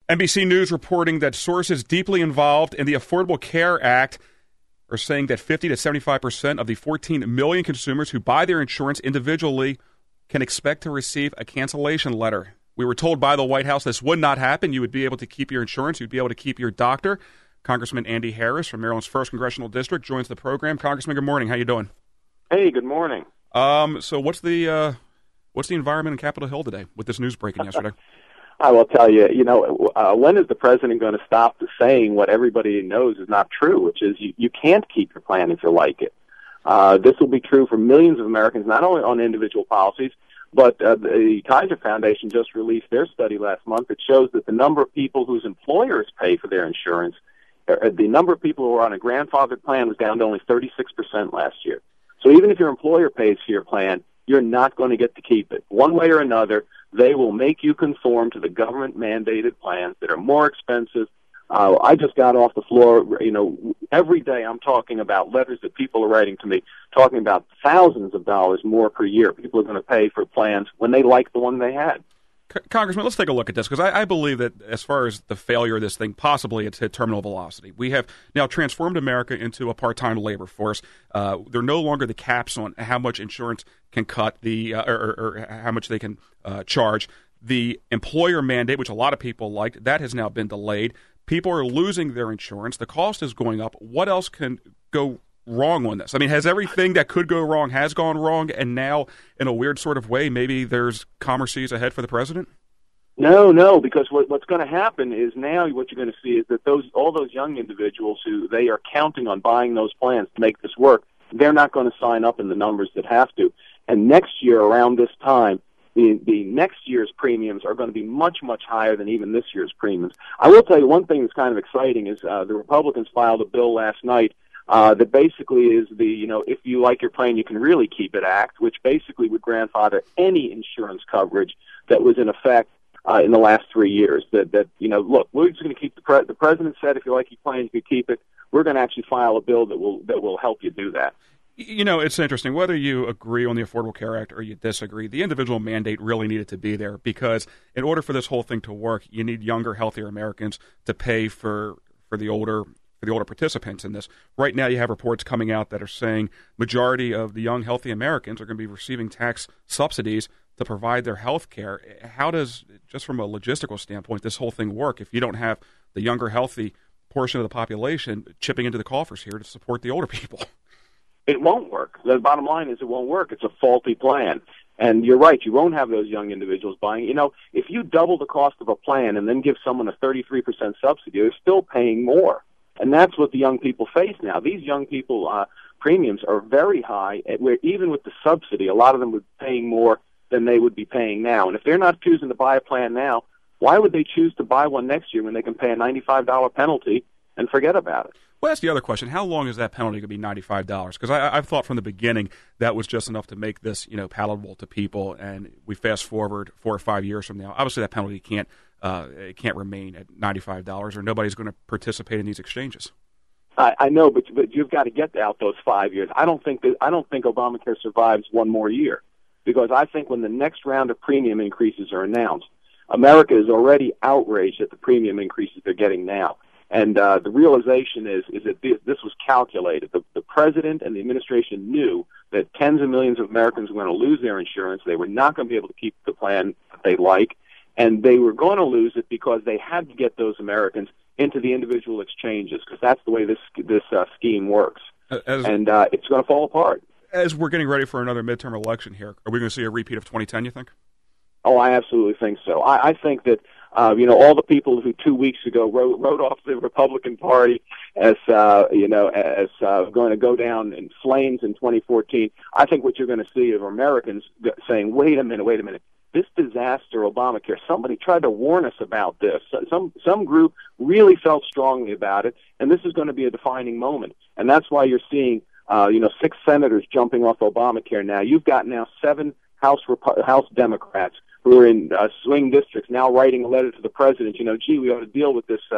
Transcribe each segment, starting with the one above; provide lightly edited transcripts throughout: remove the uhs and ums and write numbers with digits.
NBC News reporting that sources deeply involved in the Affordable Care Act are saying that 50 to 75% of the 14 million consumers who buy their insurance individually can expect to receive a cancellation letter. We were told by the White House this would not happen. You would be able to keep your insurance. You'd be able to keep your doctor. Congressman Andy Harris from Maryland's 1st Congressional District joins the program. Congressman, good morning. How you doing? Hey, good morning. So what's the environment in Capitol Hill today with this news breaking yesterday? I will tell you, when is the president going to stop saying what everybody knows is not true, which is you can't keep your plan if you like it. This will be true for millions of Americans, not only on individual policies, but the Kaiser Foundation just released their study last month that shows that the number of people whose employers pay for their insurance, the number of people who are on a grandfathered plan was down to only 36% last year. So even if your employer pays for your plan, you're not going to get to keep it. One way or another, they will make you conform to the government-mandated plans that are more expensive. I just got off the floor. Every day I'm talking about letters that people are writing to me, talking about thousands of dollars more per year. People are going to pay for plans when they like the one they had. Congressman, let's take a look at this, because I believe that as far as the failure of this thing, possibly it's hit terminal velocity. We have now transformed America into a part-time labor force. There are no longer the caps on how much insurance can cut, or how much they can charge. The employer mandate, which a lot of people liked, that has now been delayed. People are losing their insurance. The cost is going up. What else can go wrong on this? I mean, has everything that could go wrong has gone wrong, and now, in a weird sort of way, maybe there's calmer seas ahead for the president? No, because what's going to happen is now what you're going to see is that all those young individuals who they are counting on buying those plans to make this work, they're not going to sign up in the numbers that have to. And next year, around this time, the next year's premiums are going to be much, much higher than even this year's premiums. I will tell you one thing that's kind of exciting is the Republicans filed a bill last night that basically is if you like your plan, you can really keep it act, which basically would grandfather any insurance coverage that was in effect in the last 3 years. Look, we're just going to keep the president said if you like your plan, you can keep it. We're going to actually file a bill that will help you do that. It's interesting. Whether you agree on the Affordable Care Act or you disagree, the individual mandate really needed to be there, because in order for this whole thing to work, you need younger, healthier Americans to pay for the older participants in this. Right now, you have reports coming out that are saying majority of the young, healthy Americans are going to be receiving tax subsidies to provide their health care. How does, just from a logistical standpoint, this whole thing work if you don't have the younger, healthy portion of the population chipping into the coffers here to support the older people? It won't work. The bottom line is it won't work. It's a faulty plan. And you're right, you won't have those young individuals buying. If you double the cost of a plan and then give someone a 33% subsidy, they're still paying more. And that's what the young people face now. These young people premiums are very high, where even with the subsidy, a lot of them would be paying more than they would be paying now. And if they're not choosing to buy a plan now, why would they choose to buy one next year when they can pay a $95 penalty and forget about it? Well, that's the other question. How long is that penalty going to be, $95? Because I've thought from the beginning that was just enough to make this, palatable to people. And we fast forward 4 or 5 years from now. Obviously, that penalty can't remain at $95, or nobody's going to participate in these exchanges. I know, but you've got to get out those 5 years. I don't think Obamacare survives one more year, because I think when the next round of premium increases are announced, America is already outraged at the premium increases they're getting now. And the realization is that this was calculated. The president and the administration knew that tens of millions of Americans were going to lose their insurance. They were not going to be able to keep the plan that they like, and they were going to lose it because they had to get those Americans into the individual exchanges, because that's the way this scheme works. And it's going to fall apart. As we're getting ready for another midterm election here, are we going to see a repeat of 2010, you think? Oh, I absolutely think so. I think that all the people who 2 weeks ago wrote off the Republican Party as going to go down in flames in 2014. I think what you're going to see are Americans saying, "Wait a minute, this disaster, Obamacare. Somebody tried to warn us about this. Some group really felt strongly about it, and this is going to be a defining moment." And that's why you're seeing 6 senators jumping off Obamacare now. You've got now 7 House Democrats who are in swing districts now writing a letter to the president. We ought to deal with this.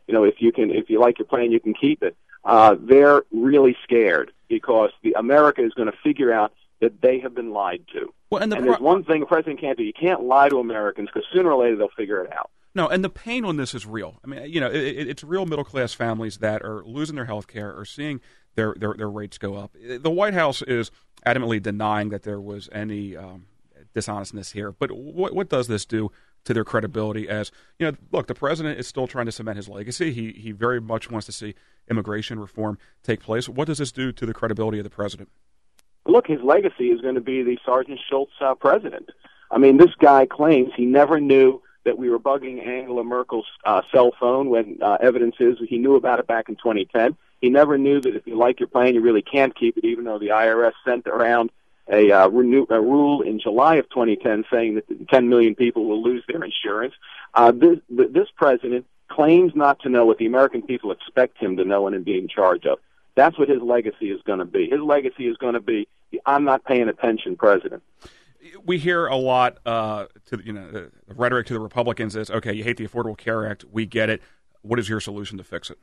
If you like your plan, you can keep it. They're really scared because America is going to figure out that they have been lied to. Well, and there's one thing a president can't do. You can't lie to Americans, because sooner or later they'll figure it out. No, and the pain on this is real. I mean, it's real middle-class families that are losing their health care or seeing their rates go up. The White House is adamantly denying that there was any dishonestness here. But what does this do to their credibility? As look, the president is still trying to cement his legacy. He very much wants to see immigration reform take place. What does this do to the credibility of the president? Look, his legacy is going to be the Sergeant Schultz president. I mean, this guy claims he never knew that we were bugging Angela Merkel's cell phone when evidence is he knew about it back in 2010. He never knew that if you like your plan, you really can't keep it, even though the IRS sent around a rule in July of 2010 saying that 10 million people will lose their insurance. This president claims not to know what the American people expect him to know and be in charge of. That's what his legacy is going to be. His legacy is going to be the I'm not paying attention president. We hear a lot the rhetoric to the Republicans is, okay, you hate the Affordable Care Act. We get it. What is your solution to fix it?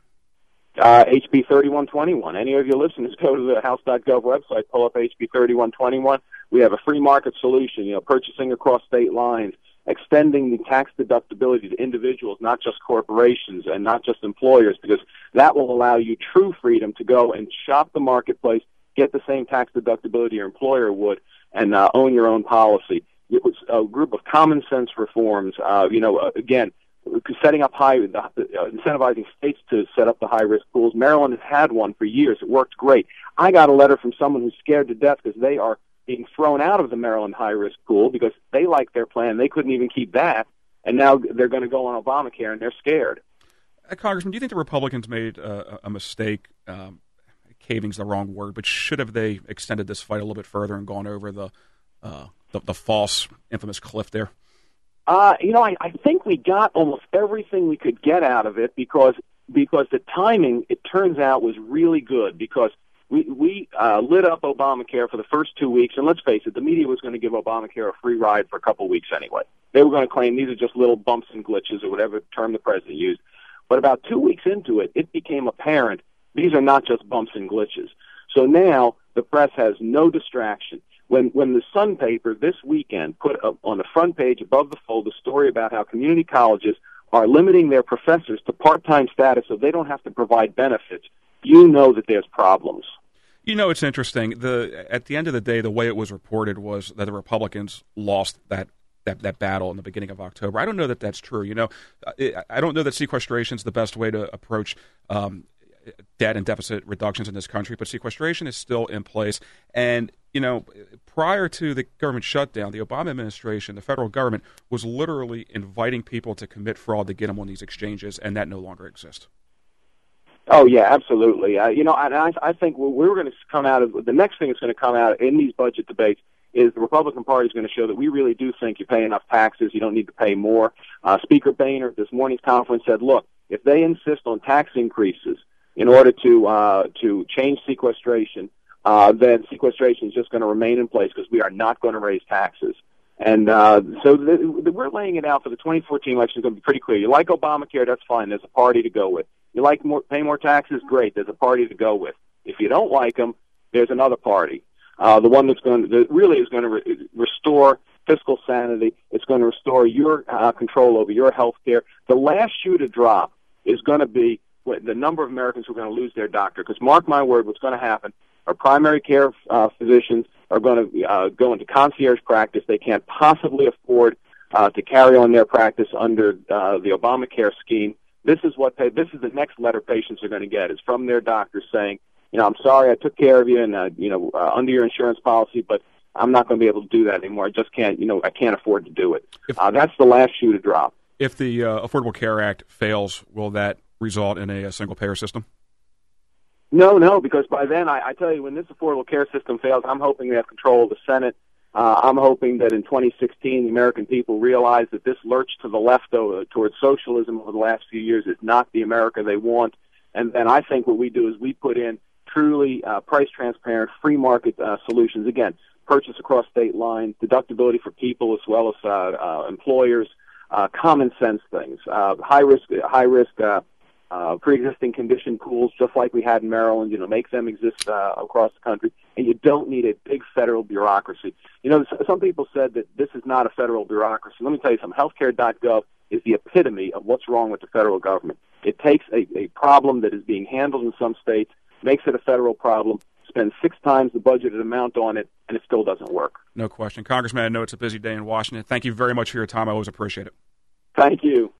HB 3121. Any of your listeners go to the House.gov website, pull up HB 3121. We have a free market solution, purchasing across state lines, extending the tax deductibility to individuals, not just corporations and not just employers, because that will allow you true freedom to go and shop the marketplace, get the same tax deductibility your employer would, and own your own policy. It was a group of common sense reforms. Again, setting up incentivizing states to set up the high risk pools. Maryland has had one for years. It worked great. I got a letter from someone who's scared to death because they are being thrown out of the Maryland high risk pool because they liked their plan. They couldn't even keep that, and now they're going to go on Obamacare, and they're scared. Congressman, do you think the Republicans made a mistake? Caving's the wrong word, but should have they extended this fight a little bit further and gone over the false, infamous cliff there? I think we got almost everything we could get out of it because the timing, it turns out, was really good because we lit up Obamacare for the first 2 weeks, and let's face it, the media was going to give Obamacare a free ride for a couple of weeks anyway. They were going to claim these are just little bumps and glitches or whatever term the president used. But about 2 weeks into it, it became apparent these are not just bumps and glitches. So now the press has no distraction. When the Sun paper this weekend put up on the front page above the fold a story about how community colleges are limiting their professors to part-time status so they don't have to provide benefits, you know that there's problems. It's interesting. At the end of the day, the way it was reported was that the Republicans lost that battle in the beginning of October. I don't know that that's true. I don't know that sequestration is the best way to approach debt and deficit reductions in this country, but sequestration is still in place. And, prior to the government shutdown, the Obama administration, the federal government, was literally inviting people to commit fraud to get them on these exchanges, and that no longer exists. Oh, yeah, absolutely. I think we're going to come out of the next thing that's going to come out in these budget debates is the Republican Party is going to show that we really do think you pay enough taxes, you don't need to pay more. Speaker Boehner at this morning's conference said, look, if they insist on tax increases in order to change sequestration, then sequestration is just going to remain in place because we are not going to raise taxes. And we're laying it out for the 2014 election. It's going to be pretty clear. You like Obamacare, that's fine. There's a party to go with. You like pay more taxes, great. There's a party to go with. If you don't like them, there's another party. The one that really is going to restore fiscal sanity. It's going to restore your control over your health care. The last shoe to drop is going to be the number of Americans who are going to lose their doctor. Because mark my word, what's going to happen are primary care physicians are going to go into concierge practice. They can't possibly afford to carry on their practice under the Obamacare scheme. This is the next letter patients are going to get. It's from their doctors saying, I'm sorry I took care of you and under your insurance policy, but I'm not going to be able to do that anymore. I just can't. I can't afford to do it. That's the last shoe to drop. If the Affordable Care Act fails, will that result in a single-payer system? No, because by then, I tell you, when this Affordable Care System fails, I'm hoping they have control of the Senate. I'm hoping that in 2016, the American people realize that this lurch to the left towards socialism over the last few years is not the America they want. And then I think what we do is we put in truly price-transparent, free market solutions. Again, purchase across state lines, deductibility for people as well as employers, common sense things, high risk pre-existing condition pools, just like we had in Maryland. Make them exist across the country, and you don't need a big federal bureaucracy. Some people said that this is not a federal bureaucracy. Let me tell you something. Healthcare.gov is the epitome of what's wrong with the federal government. It takes a problem that is being handled in some states, makes it a federal problem, spends 6 times the budgeted amount on it, and it still doesn't work. No question. Congressman, I know it's a busy day in Washington. Thank you very much for your time. I always appreciate it. Thank you.